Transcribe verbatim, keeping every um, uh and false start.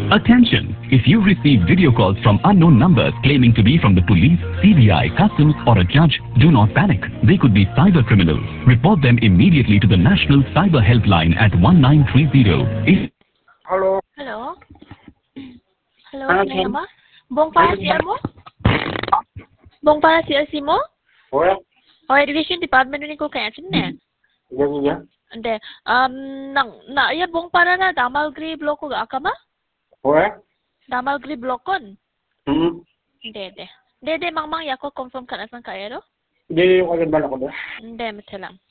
Attention! If you receive video calls from unknown numbers claiming to be from the police, C B I, customs or a judge, do not panic. They could be cyber criminals. Report them immediately to the National Cyber Helpline at one nine three zero. If Hello. Hello? Hello, Ano, sino Ken? mo? Buong para si mo? Buong para si si mo? Wala. O Education Department ni ko kaya sinne. Yan yan. Ande, um, nang, na, iya buong para na, damal gri bloko ga ka ma? Wala. Damal gri blokon. Hmm. Ande, de. De, de, mang mang, yako confirm ka na sang ka ero? Hindi yung agad bala ko doon. Ande, matelang.